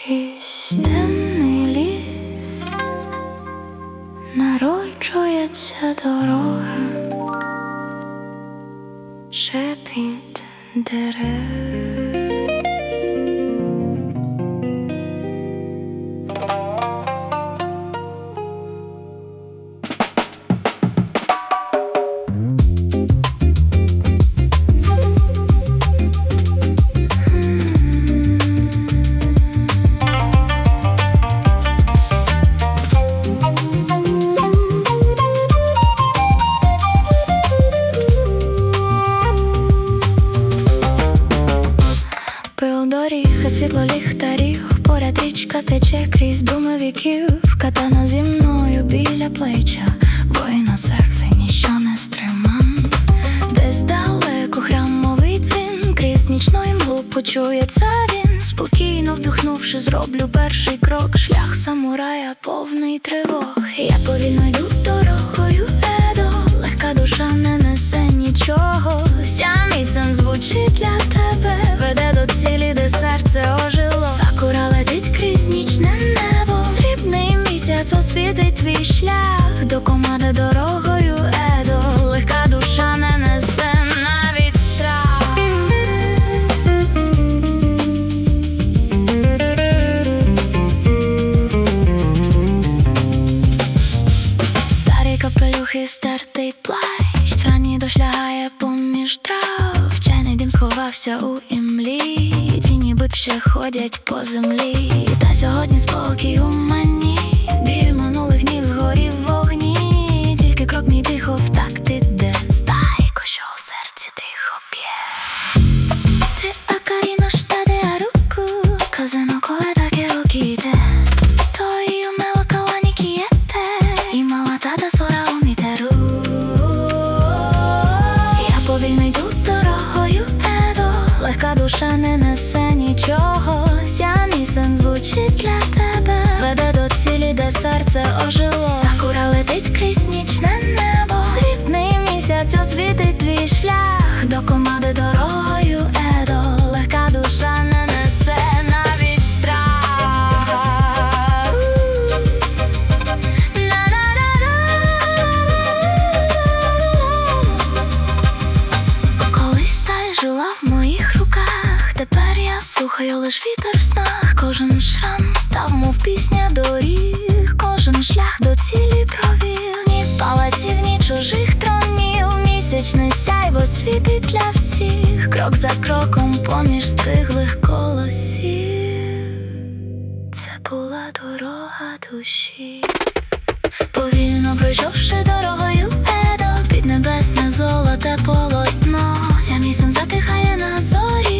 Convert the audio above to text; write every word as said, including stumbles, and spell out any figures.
Крізь темний ліс народжується дорога, шепіт дерев. Доріг, світло ліхтарів, поряд річка тече крізь думи віків. Катана зі мною біля плеча, воїна серфи, ніщо не стриман. Десь далеко храмовий дзвін, крізь нічну імлу почується він. Спокійно вдихнувши, зроблю перший крок. Шлях самурая повний тривог. Я повільно йду дорогою Едо, легка душа не несе нічого. Ся мій сенс звучить для тебе, веде до цілі, де серце ожило. Сакура летить крізь нічне небо, срібний місяць освітить твій шлях. До команди дорогою Едо, легка душа не несе навіть страх. Старі капелюхи, стертий плащ, ранній дощ лягає поміж трав. Чайний дим сховався у імлі, тіні битвще ходять по землі. Та сьогодні спокій у мені, біль минулих днів згорів в вогні. Тільки крок мій тихо в такт іде, стайко, що у серці тихо б'є. Ти акаріно штаде аруку, казано коле таке окіте. Тою мело кавані кієте, і мала тата сора у мітеру. Я повільно йду дорогою Едо, легка душа не несе нічого. Ся мій сенс звучить для тебе, веде до цілі, де серце ожило. Сакура летить крізь нічне небо, срібний місяць освітить твій шлях. До команди дорогою Едо, легка душа не несе навіть страх. Колись сталь жила в моїх руках, тепер я слухаю лиш вітер в снах. Кожен шрам став, мов пісня доріг, кожен шлях до цілі провів. Ні палаців, ні чужих тронів, місячне сяйво світить для всіх. Крок за кроком поміж стиглих колосів, це була дорога душі. Повільно пройшовши дорогою Едо, під небесне золоте полотно. Ся мій сон затихає на зорі.